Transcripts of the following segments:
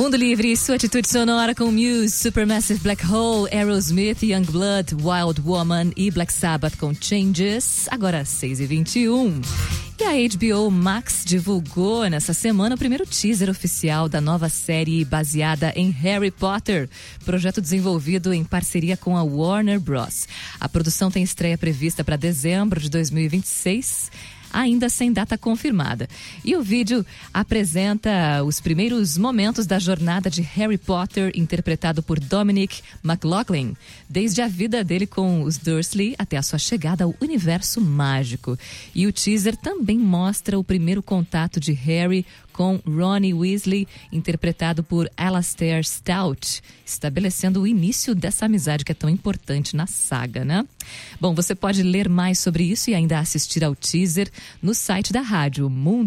Mundo Livre, sua atitude sonora com Muse, Supermassive Black Hole, Aerosmith, Youngblood, Wild Woman e Black Sabbath com Changes. Agora 6h21. E a HBO Max divulgou nessa semana o primeiro teaser oficial da nova série baseada em Harry Potter, projeto desenvolvido em parceria com a Warner Bros. A produção tem estreia prevista para dezembro de 2026, ainda sem data confirmada. E o vídeo apresenta os primeiros momentos da jornada de Harry Potter, interpretado por Dominic McLaughlin, desde a vida dele com os Dursley até a sua chegada ao universo mágico. E o teaser também mostra o primeiro contato de Harry com Ronnie Weasley, interpretado por Alastair Stout, estabelecendo o início dessa amizade que é tão importante na saga, né? Bom, você pode ler mais sobre isso e ainda assistir ao teaser no site da rádio,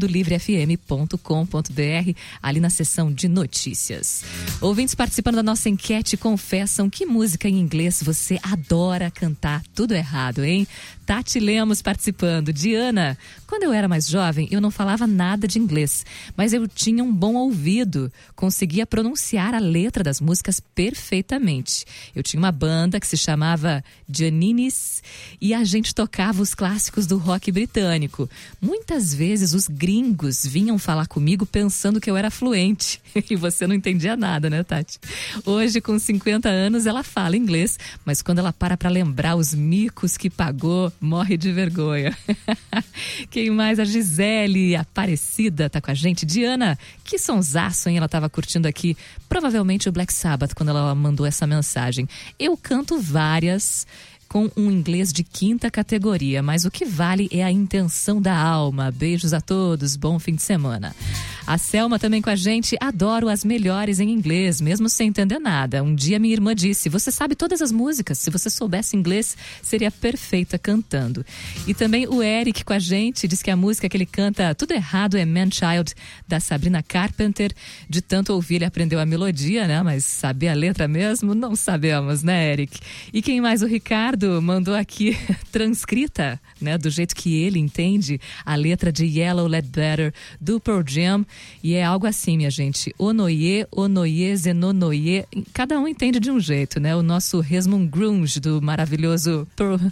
mundolivrefm.com.br, ali na seção de notícias. Ouvintes participando da nossa enquete confessam que música em inglês você adora cantar tudo errado, hein? Tati Lemos participando. Diana, quando eu era mais jovem, eu não falava nada de inglês, mas eu tinha um bom ouvido, conseguia pronunciar a letra das músicas perfeitamente. Eu tinha uma banda que se chamava Janinis e a gente tocava os clássicos do rock britânico. Muitas vezes os gringos vinham falar comigo pensando que eu era fluente e você não entendia nada, né, Tati? Hoje, com 50 anos, ela fala inglês, mas quando ela para lembrar os micos que pagou, morre de vergonha. Quem mais? A Gisele Aparecida tá com a gente. Diana, que sonsaço, hein? Ela tava curtindo aqui, provavelmente o Black Sabbath, quando ela mandou essa mensagem. Eu canto várias com um inglês de 5ª categoria, mas o que vale é a intenção da alma. Beijos a todos, bom fim de semana. A Selma também com a gente. Adoro as melhores em inglês, mesmo sem entender nada. Um dia minha irmã disse, você sabe todas as músicas, se você soubesse inglês, seria perfeita cantando. E também o Eric com a gente, diz que a música que ele canta tudo errado é Man Child, da Sabrina Carpenter. De tanto ouvir, ele aprendeu a melodia, né? Mas saber a letra mesmo? Não sabemos, né, Eric? E quem mais? O Ricardo mandou aqui transcrita, né, do jeito que ele entende, a letra de Yellow Ledbetter do Pearl Jam, e é algo assim, minha gente, Onoye, Onoye, Zenonoye, cada um entende de um jeito, né? O nosso Resmond Grunge do maravilhoso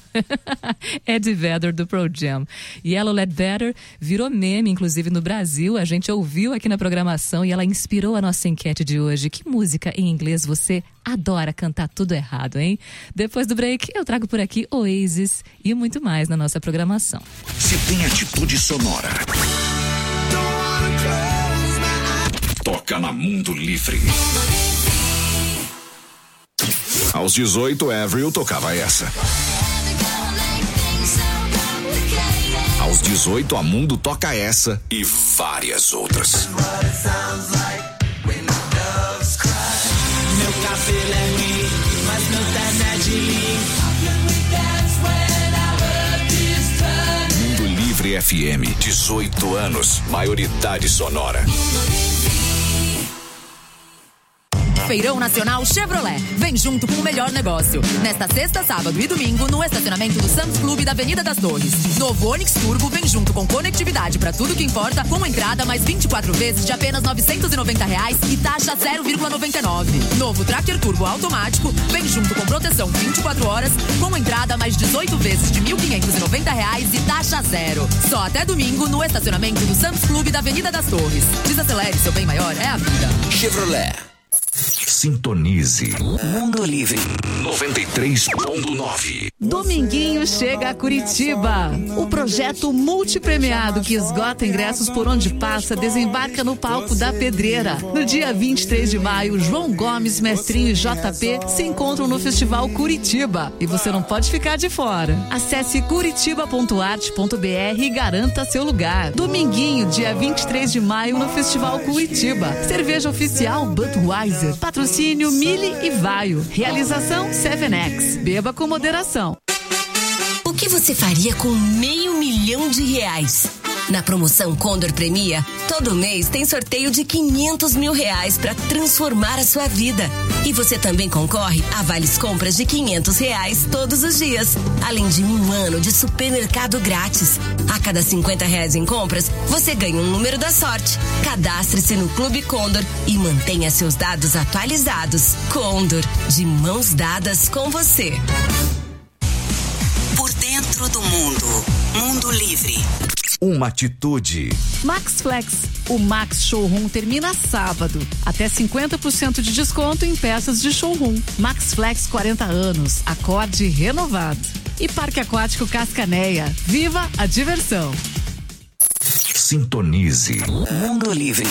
Eddie Vedder do Pearl Jam. Yellow Ledbetter virou meme, inclusive no Brasil, a gente ouviu aqui na programação e ela inspirou a nossa enquete de hoje. Que música em inglês você adora cantar tudo errado, hein? Depois do break, eu trago por aqui Oasis e muito mais na nossa programação. Se tem atitude sonora, toca na Mundo Livre. Aos 18, Avril tocava essa. Aos 18, a Mundo toca essa e várias outras. Meu cabelo é ruim, mas meu terno é de linho. Mundo Livre FM, 18 anos, maioridade sonora. Feirão Nacional Chevrolet. Vem junto com o melhor negócio. Nesta sexta, sábado e domingo, no estacionamento do Sam's Club da Avenida das Torres. Novo Onix Turbo vem junto com conectividade para tudo que importa, com entrada mais 24 vezes de apenas R$ 990 e taxa 0,99. Novo Tracker Turbo automático vem junto com proteção 24 horas, com entrada mais 18 vezes de R$ 1.590 e taxa zero. Só até domingo no estacionamento do Sam's Club da Avenida das Torres. Desacelere, seu bem maior é a vida. Chevrolet. Sintonize Mundo Livre 93.9. Dominguinho chega a Curitiba. O projeto multipremiado que esgota ingressos por onde passa desembarca no palco da Pedreira. No dia 23 de maio, João Gomes, Mestrinho e JP se encontram no Festival Curitiba. E você não pode ficar de fora. Acesse curitiba.arte.br e garanta seu lugar. Dominguinho, dia 23 de maio, no Festival Curitiba. Cerveja oficial Budweiser. Patrocínio Mille e Vaio. Realização 7X. Beba com moderação. O que você faria com R$500 mil? Na promoção Condor Premia, todo mês tem sorteio de R$500 mil para transformar a sua vida. E você também concorre a vales compras de R$500 todos os dias, além de 1 ano de supermercado grátis. A cada R$50 em compras, você ganha um número da sorte. Cadastre-se no Clube Condor e mantenha seus dados atualizados. Condor, de mãos dadas com você. Por dentro do mundo. Mundo Livre. Uma atitude. Max Flex. O Max Showroom termina sábado. Até 50% de desconto em peças de showroom. Max Flex 40 anos. Acorde renovado. E Parque Aquático Cascaneia. Viva a diversão. Sintonize. Mundo Livre.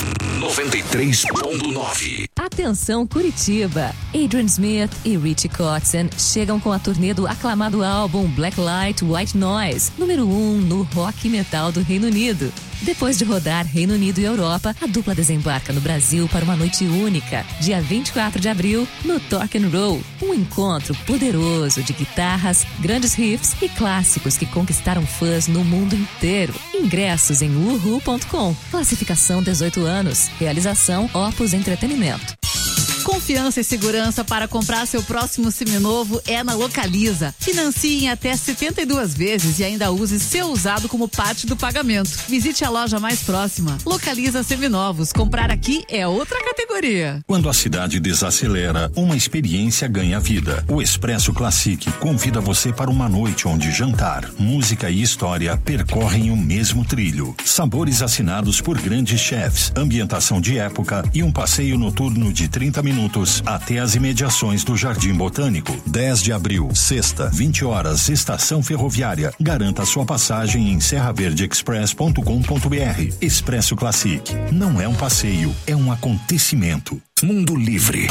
93.9. Atenção Curitiba! Adrian Smith e Richie Kotzen chegam com a turnê do aclamado álbum Black Light White Noise, número 1 no rock metal do Reino Unido. Depois de rodar Reino Unido e Europa, a dupla desembarca no Brasil para uma noite única, dia 24 de abril, no Torque and Roll. Um encontro poderoso de guitarras, grandes riffs e clássicos que conquistaram fãs no mundo inteiro. Ingressos em uhu.com. Classificação 18 anos. Realização Opus Entretenimento. Confiança e segurança para comprar seu próximo seminovo é na Localiza. Financie em até 72 vezes e ainda use seu usado como parte do pagamento. Visite a loja mais próxima. Localiza Seminovos. Comprar aqui é outra categoria. Quando a cidade desacelera, uma experiência ganha vida. O Expresso Classic convida você para uma noite onde jantar, música e história percorrem o mesmo trilho. Sabores assinados por grandes chefs, ambientação de época e um passeio noturno de 30 minutos até as imediações do Jardim Botânico. 10 de abril, sexta, 20 horas, Estação Ferroviária. Garanta sua passagem em serraverdeexpress.com.br. Expresso Classic. Não é um passeio, é um acontecimento. Mundo Livre.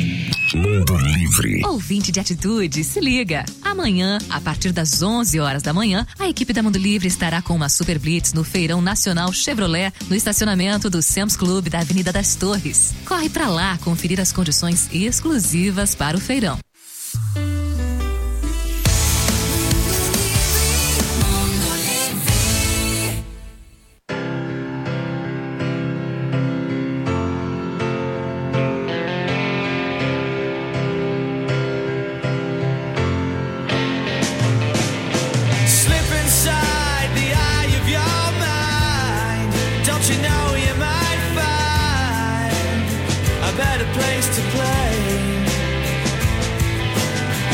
Mundo Livre. Ouvinte de atitude, se liga. Amanhã, a partir das 11 horas da manhã, a equipe da Mundo Livre estará com uma Super Blitz no Feirão Nacional Chevrolet, no estacionamento do Sam's Club da Avenida das Torres. Corre pra lá conferir as condições exclusivas para o feirão. Place to play.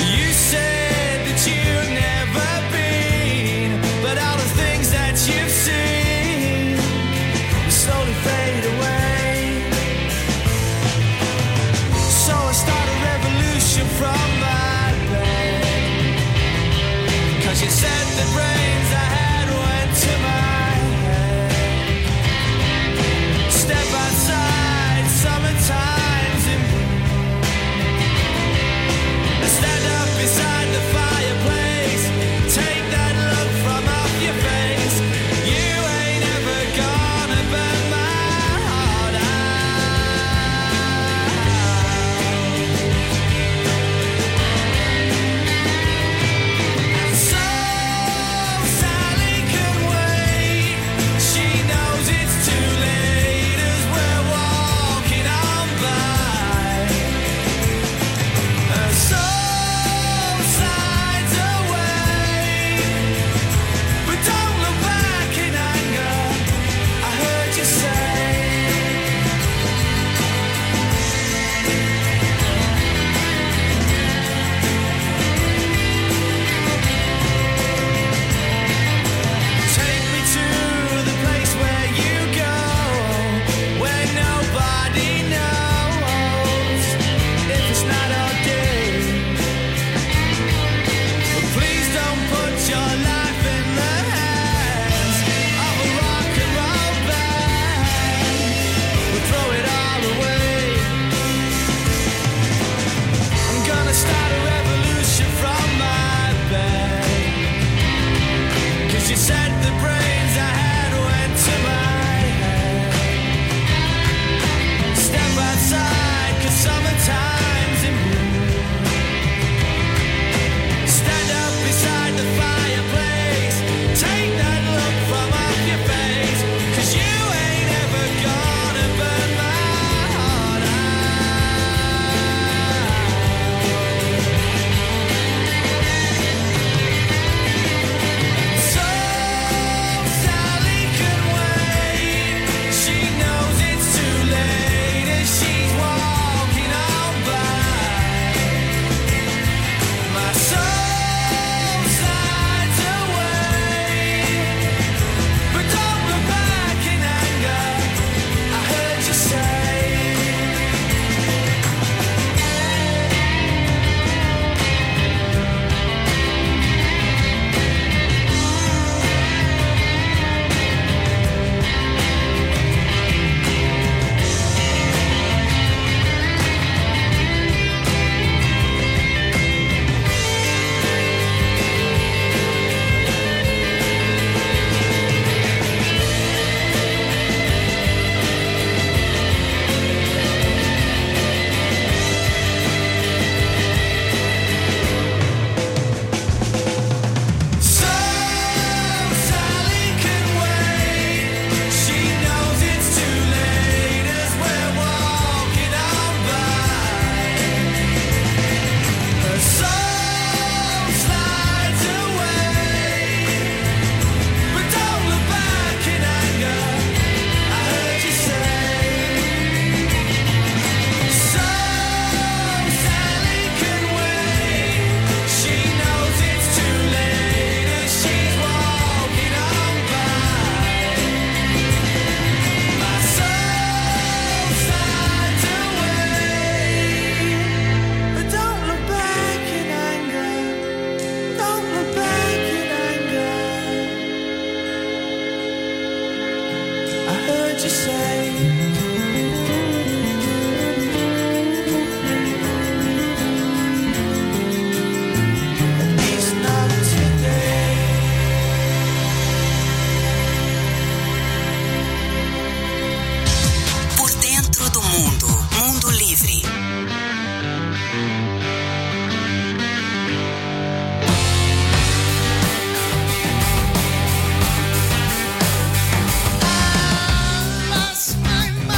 say. At least not today. Por dentro do mundo. Mundo Livre. Lost my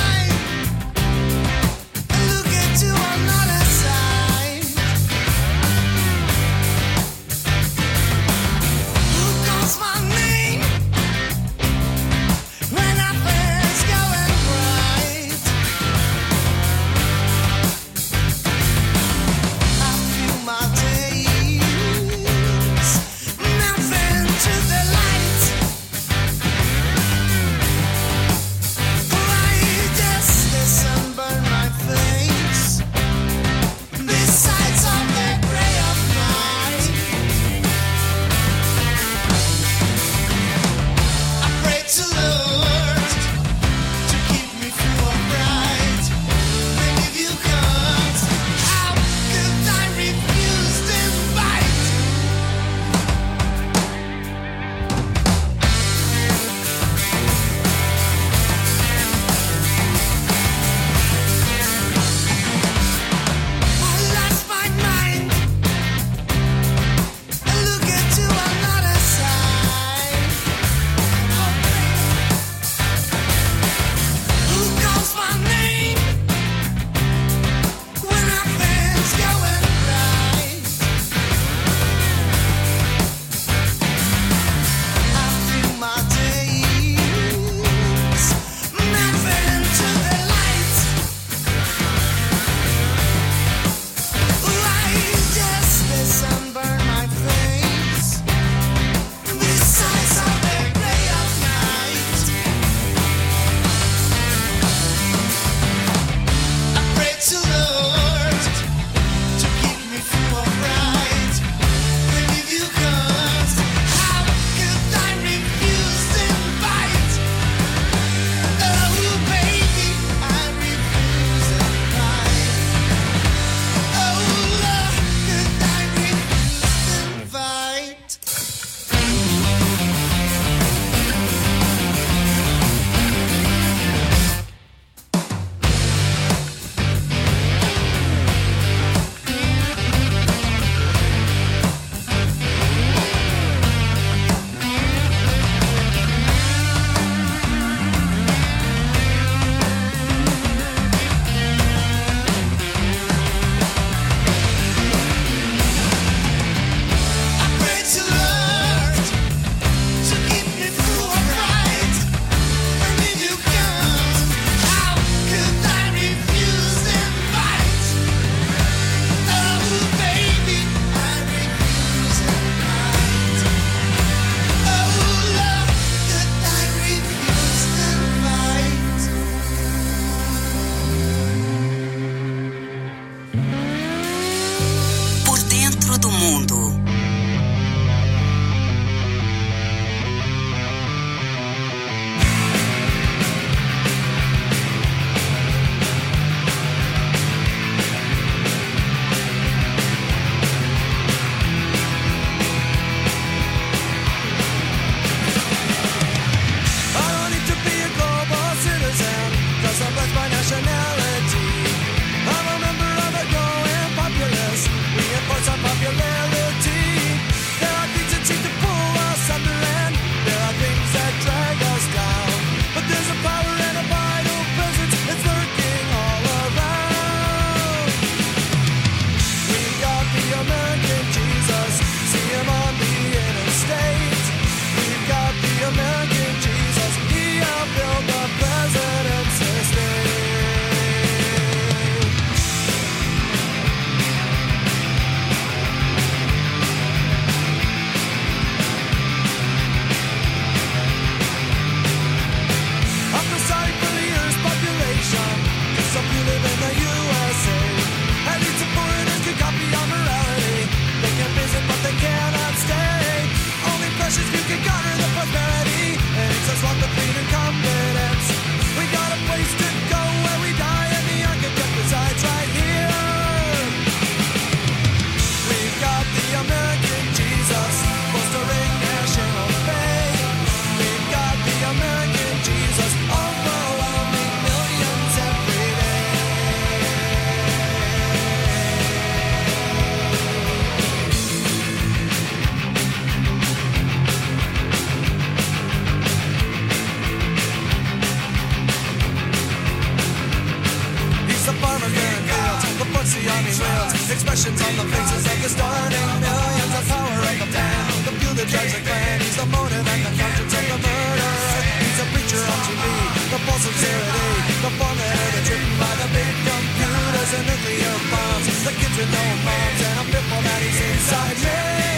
the army wills. Expressions on the faces of the starting millions. The power of the plan, the fuel that drives the clan. He's the motive and the conscience of the murderer. He's a preacher on TV, the false sincerity, the formula that's written by the big computers and nuclear bombs. The kids with no moms, and I'm fearful that he's inside me.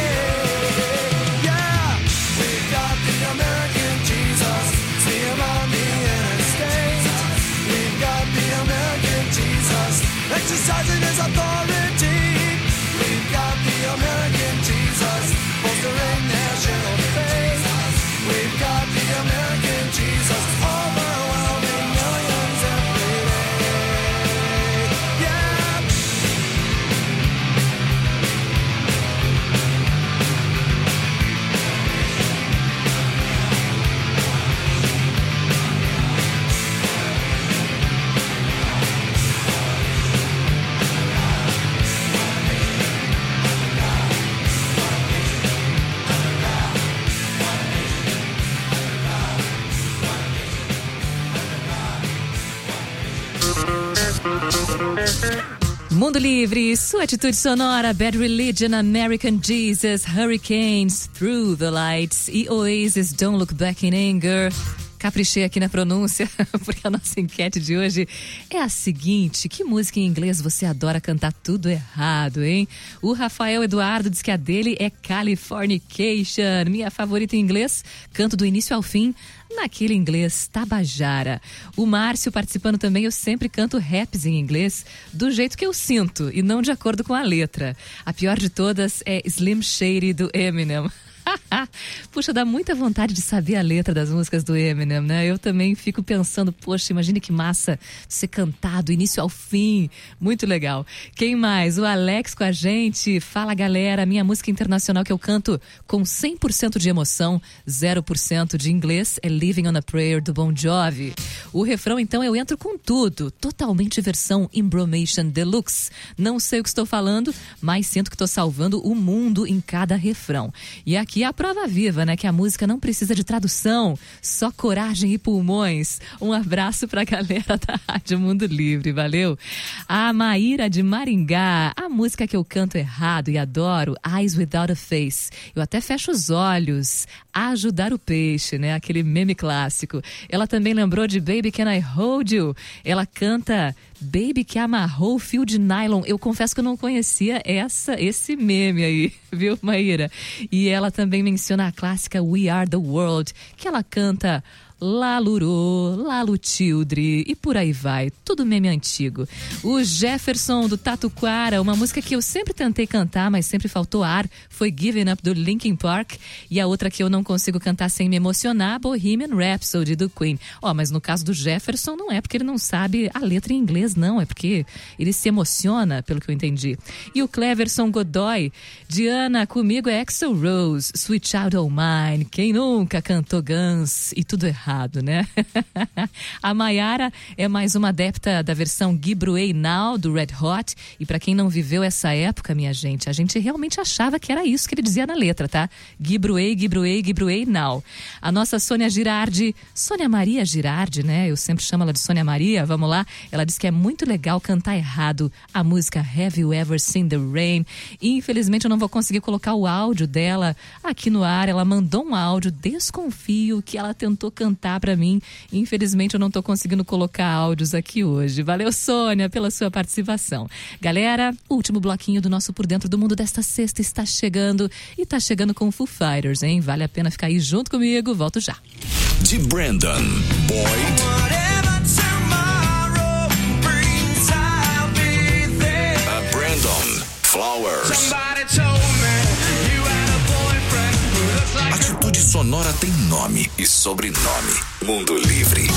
Yeah, we've got the American Jesus. See him on the interstate. We've got the American Jesus, exercising his authority. We've got the American Jesus, bolstering national faith. We've got the American Jesus, overwhelming millions every day. Yeah. Mundo Livre, sua atitude sonora, Bad Religion, American Jesus, Hurricanes, Through the Lights e Oasis, Don't Look Back in Anger. Caprichei aqui na pronúncia, porque a nossa enquete de hoje é a seguinte: que música em inglês você adora cantar tudo errado, hein? O Rafael Eduardo diz que a dele é Californication, minha favorita em inglês, canto do início ao fim, naquele inglês tabajara. O Márcio participando também, eu sempre canto raps em inglês do jeito que eu sinto e não de acordo com a letra. A pior de todas é Slim Shady do Eminem. Puxa, dá muita vontade de saber a letra das músicas do Eminem, né? Eu também fico pensando, poxa, imagine que massa ser cantado início ao fim, muito legal. Quem mais? O Alex com a gente. Fala, galera, minha música internacional que eu canto com 100% de emoção, 0% de inglês é Living on a Prayer do Bon Jovi. O refrão, então, eu entro com tudo, totalmente versão Embromation Deluxe. Não sei o que estou falando, mas sinto que estou salvando o mundo em cada refrão. E aqui a prova viva, né? Que a música não precisa de tradução, só coragem e pulmões. Um abraço pra galera da Rádio Mundo Livre, valeu? A Maíra de Maringá, a música que eu canto errado e adoro, Eyes Without a Face. Eu até fecho os olhos, ajudar o peixe, né? Aquele meme clássico. Ela também lembrou de Baby Can I Hold You? Ela canta Baby que amarrou o fio de nylon. Eu confesso que eu não conhecia esse meme aí, viu, Maíra? E ela também menciona a clássica We Are the World, que ela canta Lalurô, Lalutildre e por aí vai, tudo meme antigo. O Jefferson do Tatuquara, uma música que eu sempre tentei cantar, mas sempre faltou ar, foi Giving Up do Linkin Park, e a outra que eu não consigo cantar sem me emocionar, Bohemian Rhapsody do Queen. Mas no caso do Jefferson não é porque ele não sabe a letra em inglês, não, é porque ele se emociona, pelo que eu entendi. E o Cleverson Godoy, Diana, comigo é Axl Rose, Sweet Child O' Mine, quem nunca cantou Guns e tudo errado, né? A Maiara é mais uma adepta da versão Give Away Now do Red Hot, e pra quem não viveu essa época, minha gente, a gente realmente achava que era isso que ele dizia na letra, tá? Give Away, Give Away, Give Away Now. A nossa Sônia Girardi, Sônia Maria Girardi, né? Eu sempre chamo ela de Sônia Maria, vamos lá. Ela diz que é muito legal cantar errado a música Have You Ever Seen the Rain? E, infelizmente eu não vou conseguir colocar o áudio dela aqui no ar. Ela mandou um áudio, desconfio que ela tentou cantar pra mim. Infelizmente eu não tô conseguindo colocar áudios aqui hoje. Valeu, Sônia, pela sua participação. Galera, o último bloquinho do nosso Por Dentro do Mundo desta sexta está chegando, e tá chegando com Foo Fighters, hein? Vale a pena ficar aí junto comigo, volto já. De Brandon Boyd a Brandon Flowers. Atitude sonora tem nome e sobrenome. Mundo Livre.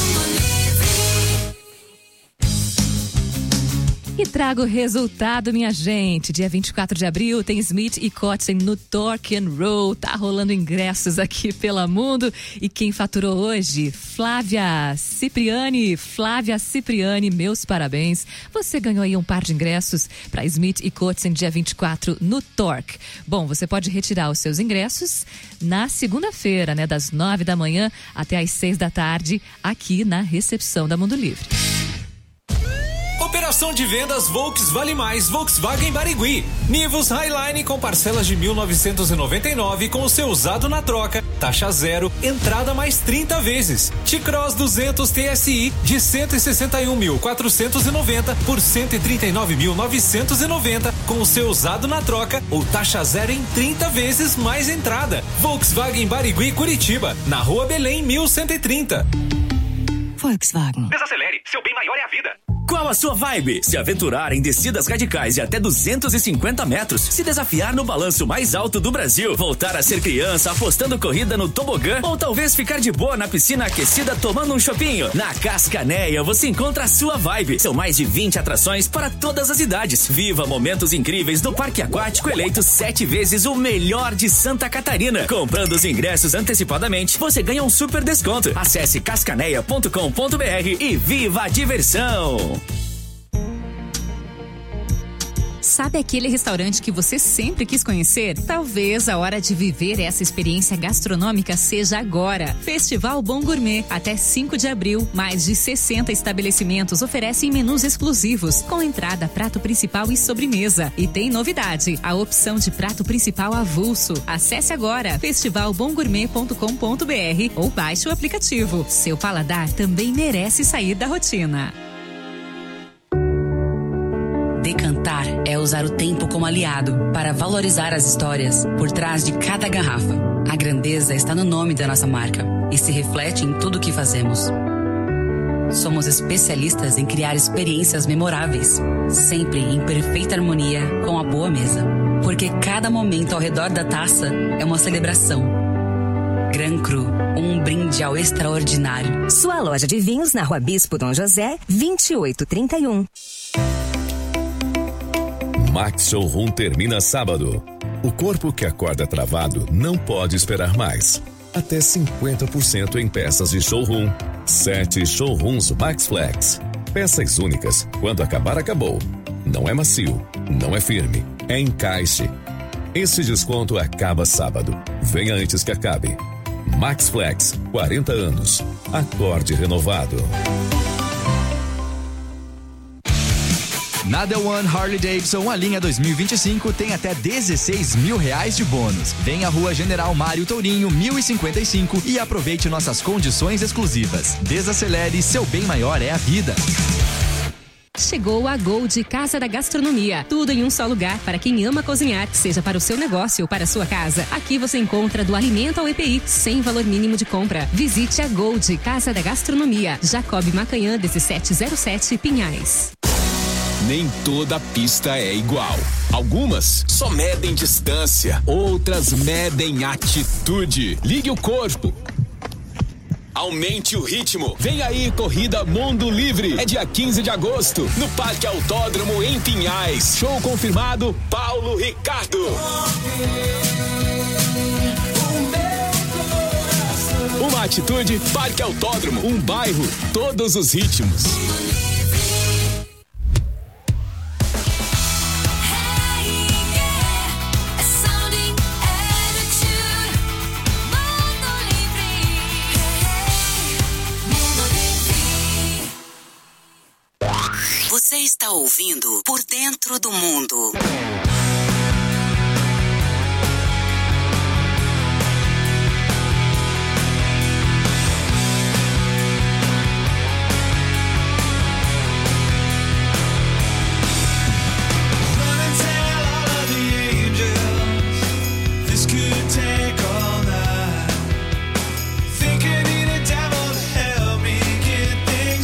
E trago o resultado, minha gente. Dia 24 de abril tem Smith e Kotzen no Torque and Roll. Tá rolando ingressos aqui pela Mundo. E quem faturou hoje? Flávia Cipriani, meus parabéns. Você ganhou aí um par de ingressos para Smith e Kotzen dia 24 no Torque. Bom, você pode retirar os seus ingressos na segunda-feira, né? Das 9 da manhã até às 6 da tarde, aqui na recepção da Mundo Livre. Operação Promoção de vendas Volks Vale Mais Volkswagen Barigui. Nivus Highline com parcelas de 1.999 com o seu usado na troca. Taxa zero, entrada mais 30 vezes. T-Cross 200 TSI de 161.490 por 139.990 com o seu usado na troca ou taxa zero em 30 vezes mais entrada. Volkswagen Barigui Curitiba, na Rua Belém 1130. Volkswagen. Desacelere, seu bem maior é a vida. Qual a sua vibe? Se aventurar em descidas radicais de até 250 metros, se desafiar no balanço mais alto do Brasil, voltar a ser criança apostando corrida no tobogã ou talvez ficar de boa na piscina aquecida tomando um chopinho? Na Cascaneia você encontra a sua vibe. São mais de 20 atrações para todas as idades. Viva momentos incríveis no Parque Aquático eleito 7 vezes o melhor de Santa Catarina. Comprando os ingressos antecipadamente, você ganha um super desconto. Acesse cascaneia.com.br e viva a diversão! Sabe aquele restaurante que você sempre quis conhecer? Talvez a hora de viver essa experiência gastronômica seja agora. Festival Bom Gourmet. Até 5 de abril, mais de 60 estabelecimentos oferecem menus exclusivos, com entrada, prato principal e sobremesa. E tem novidade, a opção de prato principal avulso. Acesse agora festivalbomgourmet.com.br ou baixe o aplicativo. Seu paladar também merece sair da rotina. Decantar é usar o tempo como aliado para valorizar as histórias por trás de cada garrafa. A grandeza está no nome da nossa marca e se reflete em tudo o que fazemos. Somos especialistas em criar experiências memoráveis, sempre em perfeita harmonia com a boa mesa. Porque cada momento ao redor da taça é uma celebração. Gran Cru, um brinde ao extraordinário. Sua loja de vinhos na Rua Bispo Dom José, 2831. Max Showroom termina sábado. O corpo que acorda travado não pode esperar mais. Até 50% em peças de showroom. 7 showrooms Max Flex. Peças únicas. Quando acabar, acabou. Não é macio, não é firme, é encaixe. Esse desconto acaba sábado. Venha antes que acabe. Max Flex, 40 anos. Acorde renovado. Na The One Harley Davidson, a linha 2025 tem até R$16 mil de bônus. Vem à Rua General Mário Tourinho, 1055 e aproveite nossas condições exclusivas. Desacelere, seu bem maior é a vida. Chegou a Gold Casa da Gastronomia. Tudo em um só lugar para quem ama cozinhar, seja para o seu negócio ou para a sua casa. Aqui você encontra do alimento ao EPI, sem valor mínimo de compra. Visite a Gold Casa da Gastronomia. Jacob Macanhã, 1707, Pinhais. Nem toda pista é igual. Algumas só medem distância, outras medem atitude. Ligue o corpo. Aumente o ritmo. Vem aí, Corrida Mundo Livre. É dia 15 de agosto, no Parque Autódromo, em Pinhais. Show confirmado, Paulo Ricardo. Uma atitude, Parque Autódromo. Um bairro, todos os ritmos. Você está ouvindo Por Dentro do Mundo.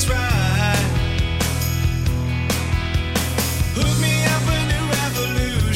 Hook me up a new revolution.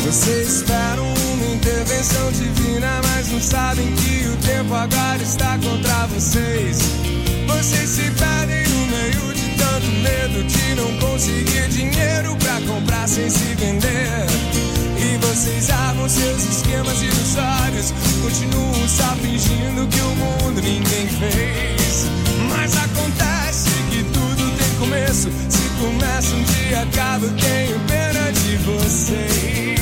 Vocês esperam uma intervenção divina, mas não sabem que o tempo agora está contra vocês. Vocês se perdem no meio de tanto medo de não conseguir dinheiro pra comprar sem se vender. E vocês armam seus esquemas ilusórios, continuam só fingindo que o mundo ninguém fez. Mas acontece que tudo tem começo. Se começa um dia, acaba, eu tenho pena de vocês.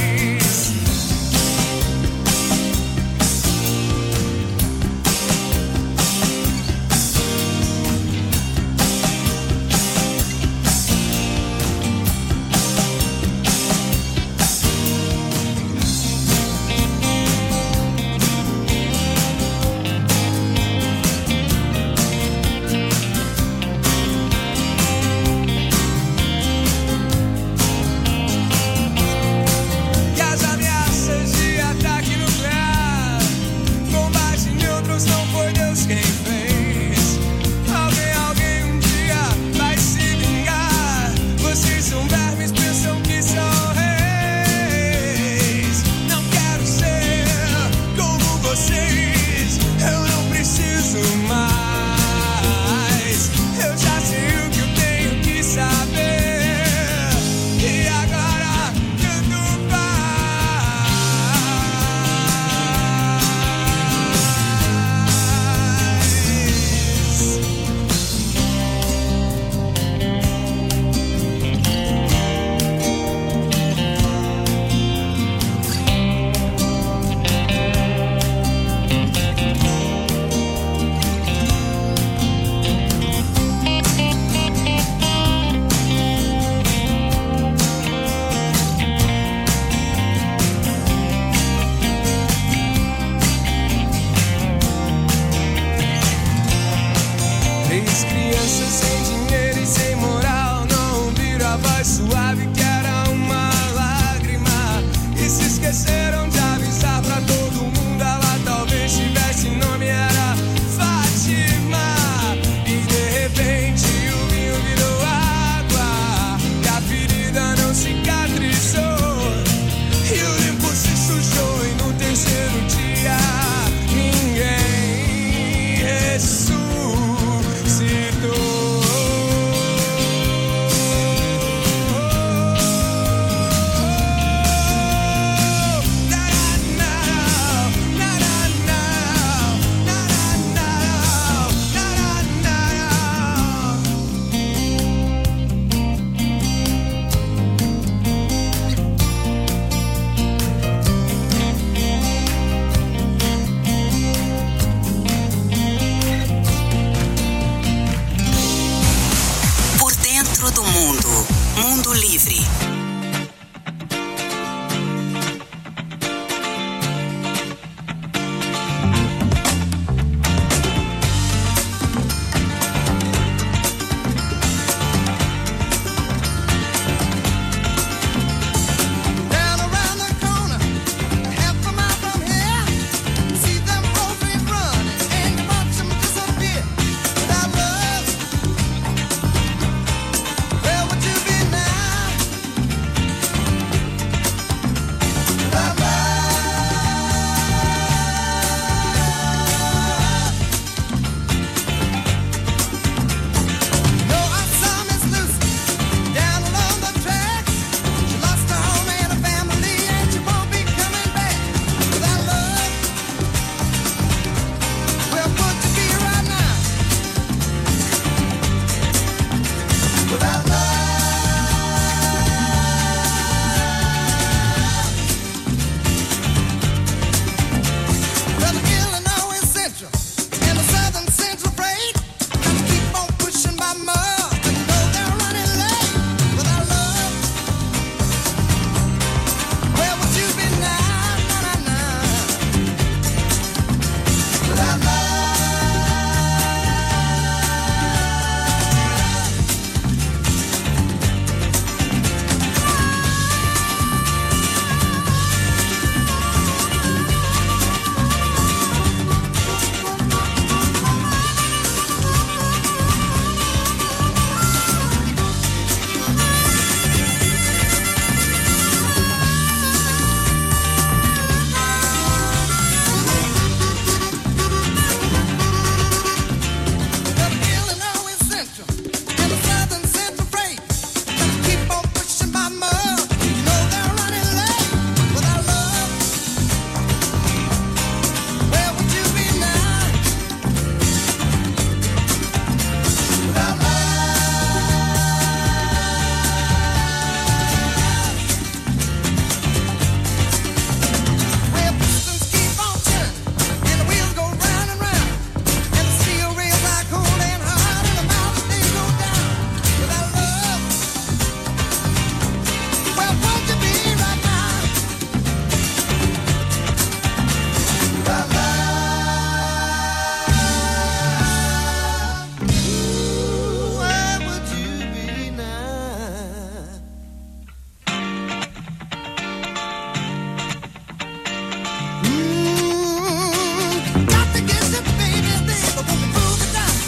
Got to get it, baby, baby. Want to move it down.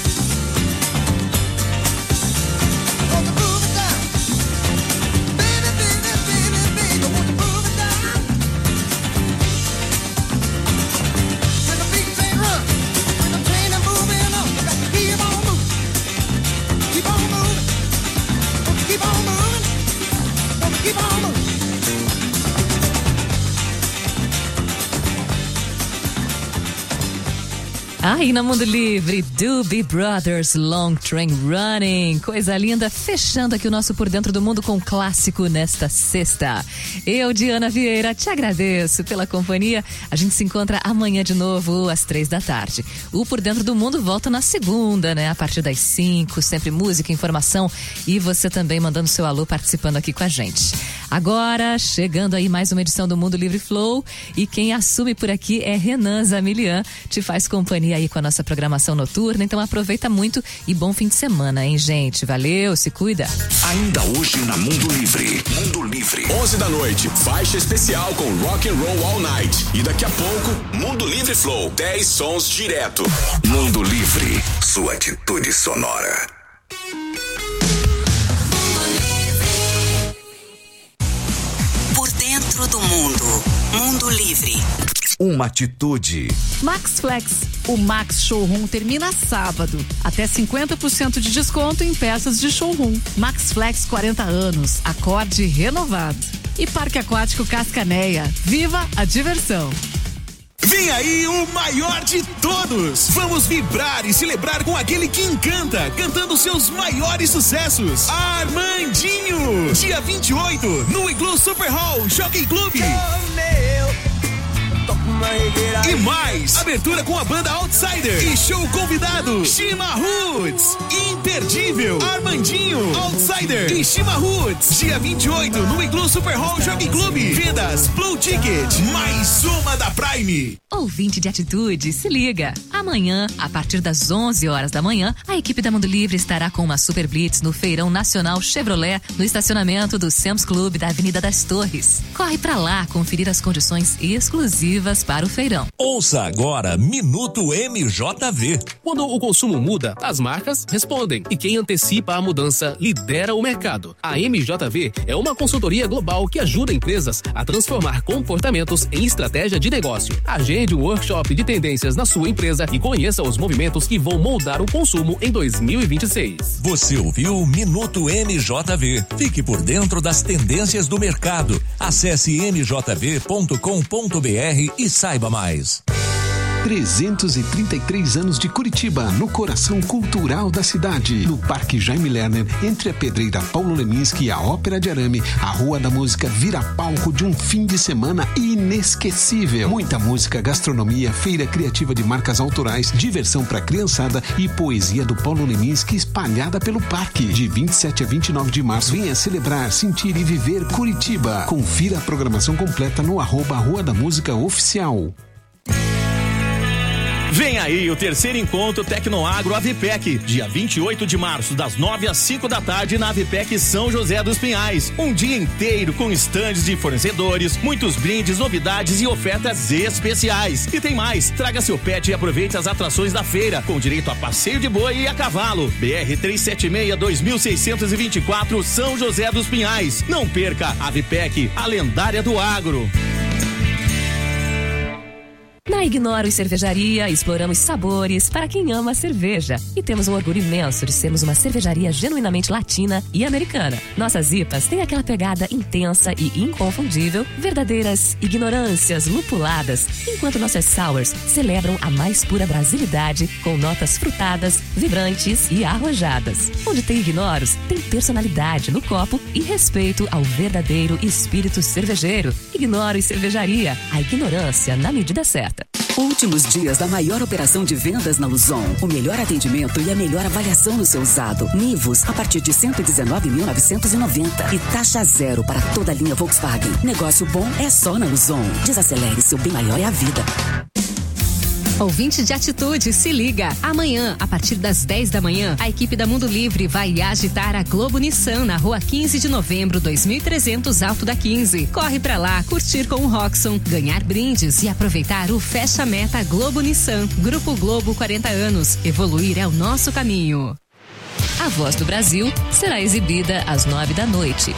Want to move it down. Baby, baby, baby, baby. Want to move it down. When the beat ain't run, when the train is moving on, you got to keep on moving. Keep on moving. Keep on moving. Keep on moving. Aí na Mundo Livre, Doobie Brothers, Long Train Running. Coisa linda, fechando aqui o nosso Por Dentro do Mundo com um clássico nesta sexta. Eu, Diana Vieira, te agradeço pela companhia. A gente se encontra amanhã de novo às 3h. O Por Dentro do Mundo volta na segunda, né? A partir das 5, sempre música, informação e você também mandando seu alô, participando aqui com a gente. Agora, chegando aí mais uma edição do Mundo Livre Flow e quem assume por aqui é Renan Zamilian, te faz companhia aí com a nossa programação noturna, então aproveita muito e bom fim de semana, hein, gente? Valeu, se cuida. Ainda hoje na Mundo Livre. Mundo Livre. 11h, faixa especial com Rock and Roll All Night. E daqui a pouco, Mundo Livre Flow, 10 sons direto. Mundo Livre, sua atitude sonora. Por dentro do mundo. Mundo Livre. Uma atitude. Max Flex, o Max Showroom termina sábado. Até 50% de desconto em peças de showroom. Max Flex 40 anos, acorde renovado. E Parque Aquático Cascaneia, viva a diversão. Vem aí o maior de todos! Vamos vibrar e celebrar com aquele que encanta, cantando seus maiores sucessos. Armandinho! Dia 28, no Igloo Super Hall Jockey Club. E mais, abertura com a banda Outsider e show convidado Shima Roots. Imperdível, Armandinho, Outsider e Shima Roots. Dia 28 no Igloo Super Hall Jockey Club. Vendas Blue Ticket, mais uma da Prime. Ouvinte de atitude, se liga. Amanhã, a partir das 11h da manhã, a equipe da Mundo Livre estará com uma Super Blitz no Feirão Nacional Chevrolet, no estacionamento do Sam's Club da Avenida das Torres. Corre pra lá conferir as condições exclusivas para o feirão. Ouça agora Minuto MJV. Quando o consumo muda, as marcas respondem. E quem antecipa a mudança lidera o mercado. A MJV é uma consultoria global que ajuda empresas a transformar comportamentos em estratégia de negócio. Agende um workshop de tendências na sua empresa e conheça os movimentos que vão moldar o consumo em 2026. Você ouviu Minuto MJV. Fique por dentro das tendências do mercado. Acesse mjv.com.br e saiba mais. 333 anos de Curitiba, no coração cultural da cidade. No Parque Jaime Lerner, entre a Pedreira Paulo Leminski e a Ópera de Arame, a Rua da Música vira palco de um fim de semana inesquecível. Muita música, gastronomia, feira criativa de marcas autorais, diversão pra criançada e poesia do Paulo Leminski espalhada pelo parque. De 27 a 29 de março, venha celebrar, sentir e viver Curitiba. Confira a programação completa no @Rua da Música Oficial. Vem aí o terceiro encontro Tecnoagro Avipec, dia 28 de março, das 9 às 5 da tarde na Avipec São José dos Pinhais. Um dia inteiro com estandes de fornecedores, muitos brindes, novidades e ofertas especiais. E tem mais, traga seu pet e aproveite as atrações da feira, com direito a passeio de boi e a cavalo. BR 376-2624, São José dos Pinhais. Não perca, Avipec, a lendária do agro. Na Ignoro e Cervejaria, exploramos sabores para quem ama cerveja. E temos um orgulho imenso de sermos uma cervejaria genuinamente latina e americana. Nossas IPAs têm aquela pegada intensa e inconfundível, verdadeiras ignorâncias lupuladas, enquanto nossas sours celebram a mais pura brasilidade com notas frutadas, vibrantes e arrojadas. Onde tem Ignoros, tem personalidade no copo e respeito ao verdadeiro espírito cervejeiro. Ignoro e Cervejaria, a ignorância na medida certa. Últimos dias da maior operação de vendas na Luzon. O melhor atendimento e a melhor avaliação no seu usado. Nivus, a partir de 119.990. E taxa zero para toda a linha Volkswagen. Negócio bom é só na Luzon. Desacelere, seu bem maior é a vida. Ouvinte de atitude, se liga. Amanhã, a partir das 10 da manhã, a equipe da Mundo Livre vai agitar a Globo Nissan na rua 15 de novembro, 2300 Alto da 15. Corre pra lá, curtir com o Roxon, ganhar brindes e aproveitar o Fecha Meta Globo Nissan. Grupo Globo 40 anos. Evoluir é o nosso caminho. A Voz do Brasil será exibida às 9 da noite.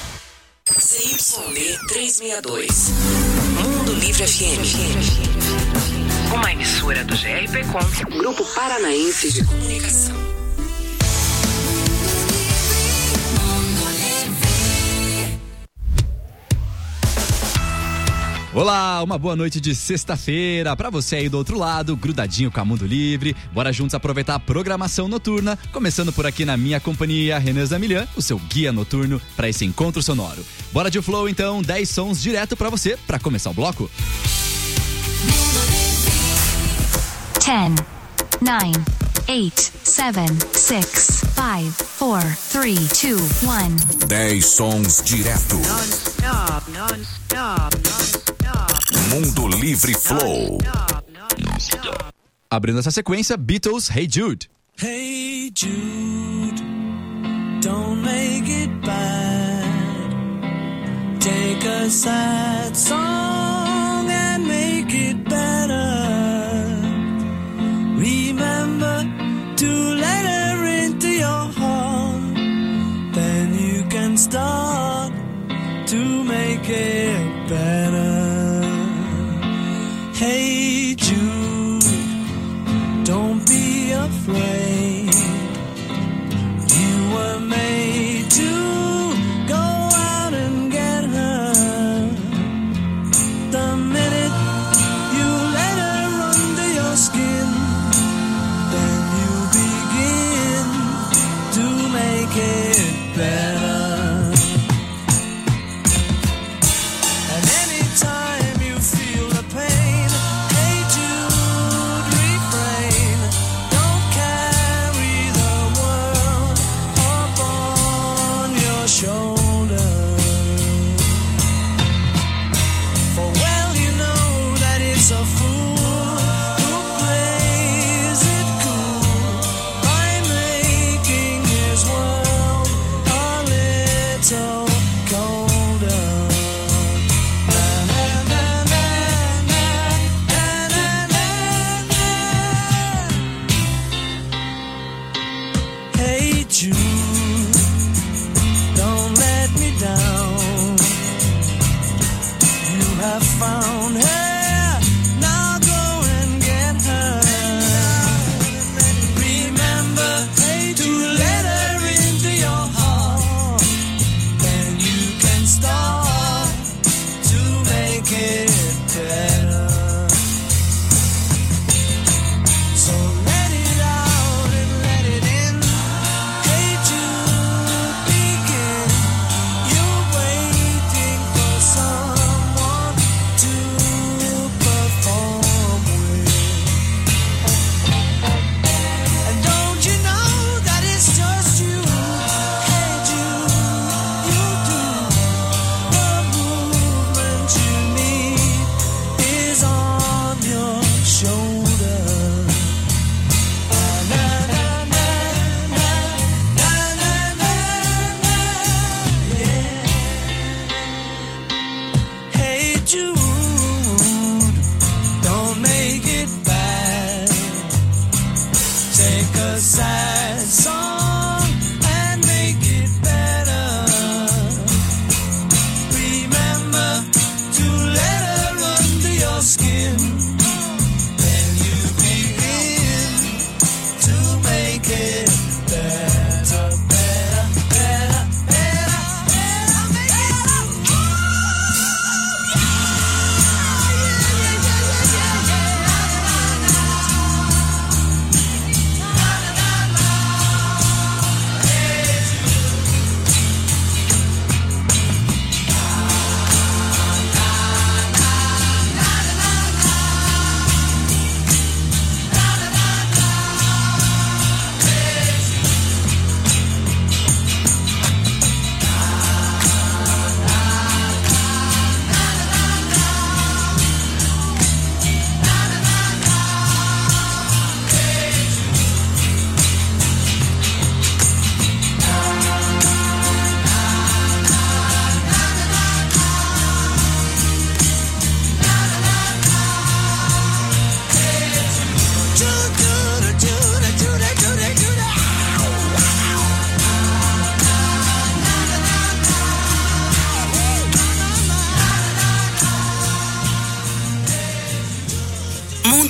ZYD 362. Mundo Livre FM. Uma emissora do GRPcom, Grupo Paranaense de Comunicação. Olá, uma boa noite de sexta-feira pra você aí do outro lado, grudadinho com a Mundo Livre. Bora juntos aproveitar a programação noturna, começando por aqui na minha companhia, Renan Zamilian, o seu guia noturno pra esse encontro sonoro. Bora de flow então, 10 sons direto pra você, pra começar o bloco. 10, 9, 8, 7, 6, 5, 4, 3, 2, 1. 10 sons direto. Non-stop, non-stop, non-stop. Mundo Livre Flow. Abrindo essa sequência, Beatles, Hey Jude. Hey Jude, don't make it bad. Take a sad song and make it better. Remember to let her into your heart. Then you can start to make it better. Hey Jude, don't be afraid. You were made to go out and get her. The minute you let her under your skin, then you begin to make it better. And anytime you feel the pain, hey Jude, refrain. Don't carry the world upon your shoulder. For well you know that it's a fool who plays it cool by making his world a little colder. Na, na, na, na, na, na, na, na. Hey Jude, don't let me down. You have found her, now go and get her. Remember to let her into your heart. Then you can start to make it better. So let it out and let it in. Hey Jude, begin. You're waiting for someone to perform with. And don't you know that it's just you? Hey Jude, you do. The movement you need is on your shoulder. Na, na, na, na, na, na, na, yeah. Hey Jude, don't make it bad. Take a sad song and make it better. Remember to let her under your skin. Then you begin to make it better, better, better, better, better, make it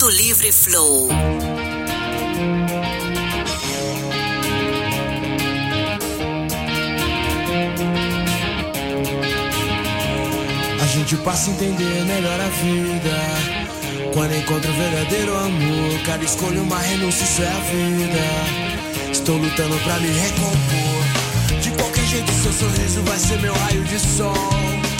Mundo Livre Flow. A gente passa a entender melhor a vida quando encontra o verdadeiro amor. Cada escolha uma renúncia, isso é a vida. Estou lutando pra me recompor. De qualquer jeito seu sorriso vai ser meu raio de sol.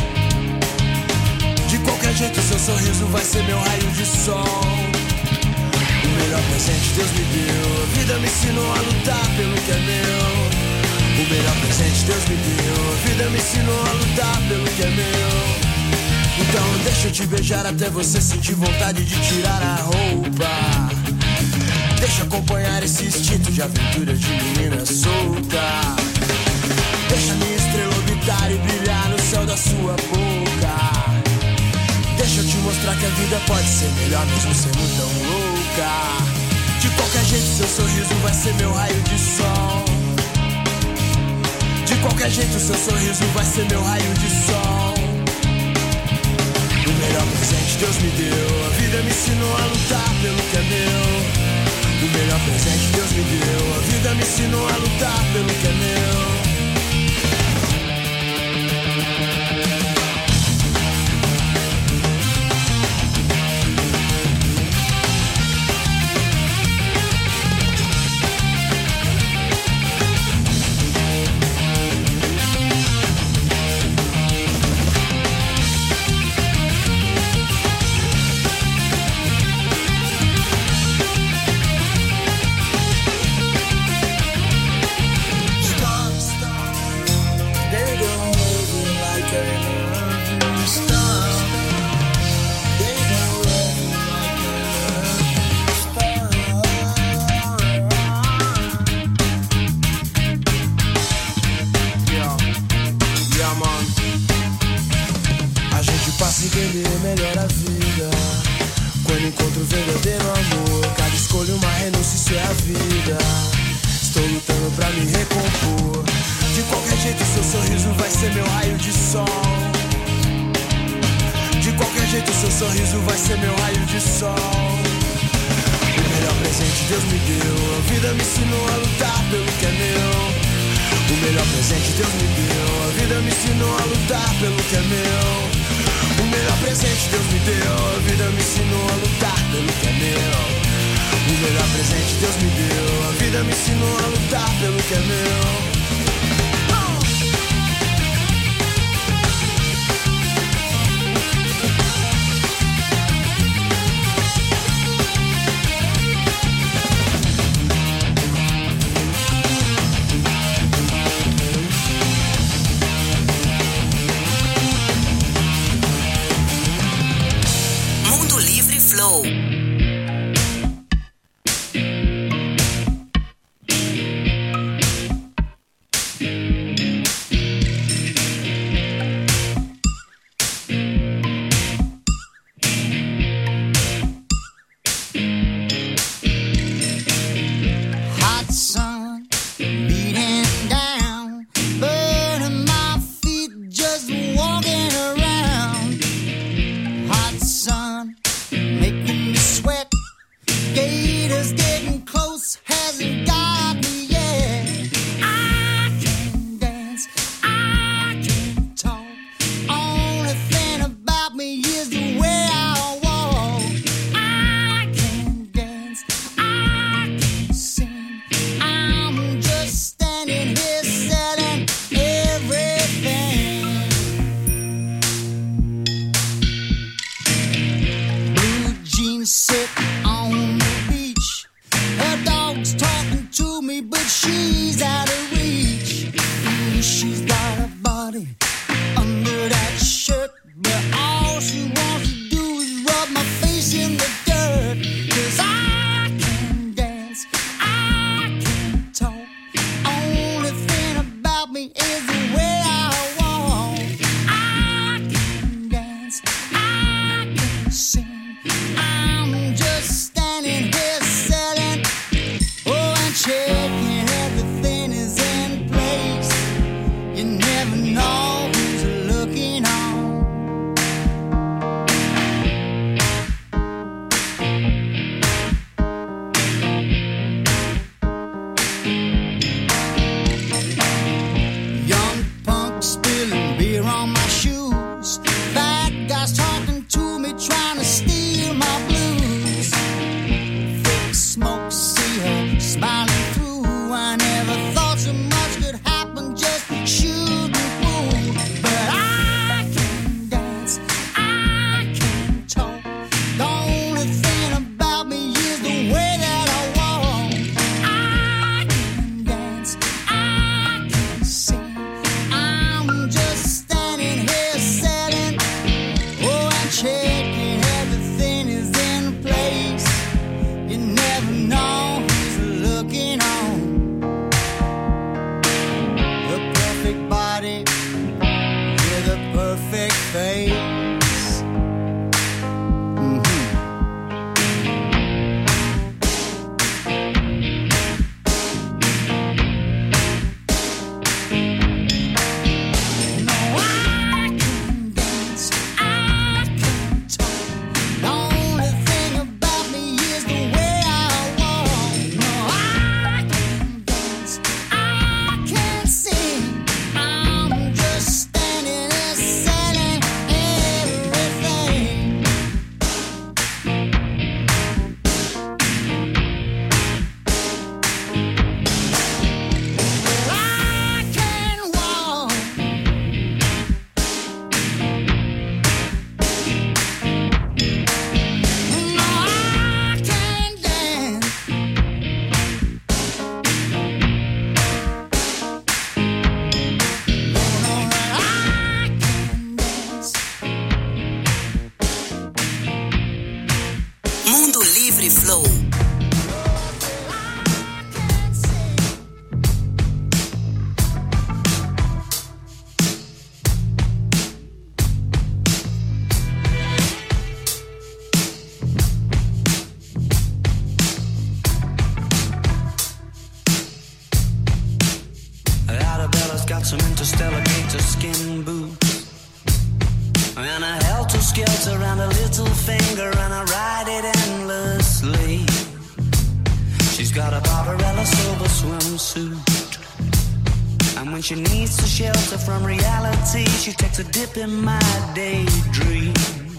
De qualquer jeito seu sorriso vai ser meu raio de sol. O melhor presente Deus me deu. A vida me ensinou a lutar pelo que é meu. O melhor presente Deus me deu. A vida me ensinou a lutar pelo que é meu. Então deixa eu te beijar até você sentir vontade de tirar a roupa. Deixa eu acompanhar esse instinto de aventura de menina solta. Deixa minha estrela orbitar e brilhar no céu da sua boca. Deixa eu te mostrar que a vida pode ser melhor mesmo sendo tão louca. De qualquer jeito seu sorriso vai ser meu raio de sol. De qualquer jeito seu sorriso vai ser meu raio de sol. O melhor presente Deus me deu. A vida me ensinou a lutar pelo que é meu. O melhor presente Deus me deu. A vida me ensinou a lutar pelo que é meu. wrapped around her little finger and I ride it endlessly. She's got a Barbarella silver swimsuit, and when she needs to shelter from reality, she takes a dip in my daydream.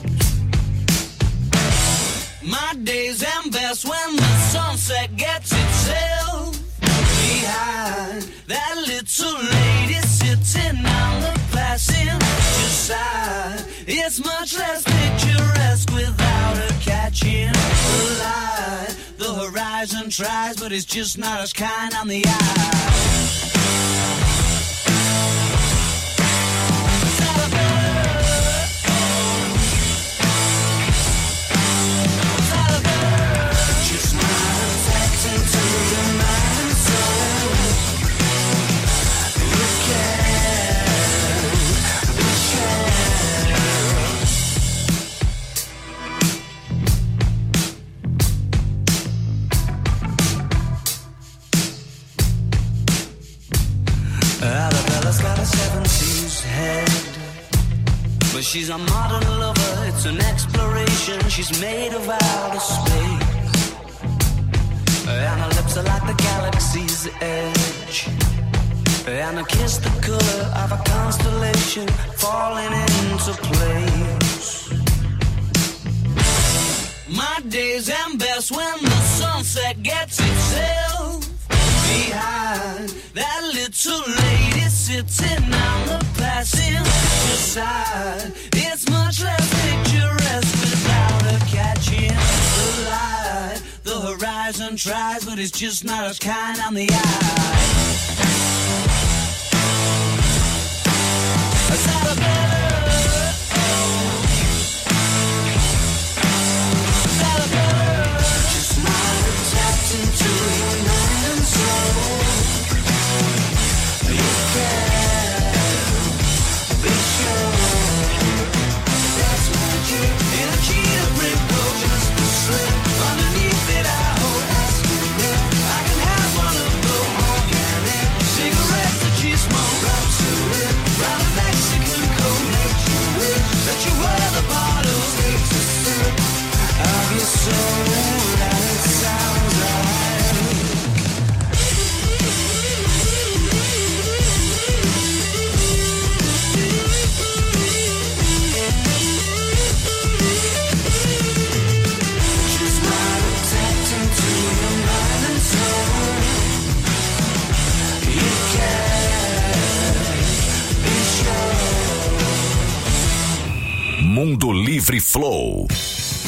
My days end best when the sunset gets itself behind that little lady sitting on the passenger side. It's much less picturesque without her catching the light. The horizon tries, but it's just not as kind on the eye. Arabella's got a 70s head, but she's a modern lover, it's an exploration. She's made of outer space, and her lips are like the galaxy's edge, and her kiss the color of a constellation falling into place. My days end best when the sunset gets itself behind that little lady sitting on the passenger side. It's much less picturesque without her catching the light. The horizon tries, but it's just not as kind on the eye. Just not tapped into your mind and soul. You can be sure that's magic in a cheetah print road, just a slip underneath it. I hope that's good. I can have one of those organic cigarettes that you smoke up to it. Round a Mexican coat makes you wish that you were the bottles. Takes a sip of your soul and it sounds right. Just not tapped into your mind and soul. You can be sure. Mundo Livre Flow.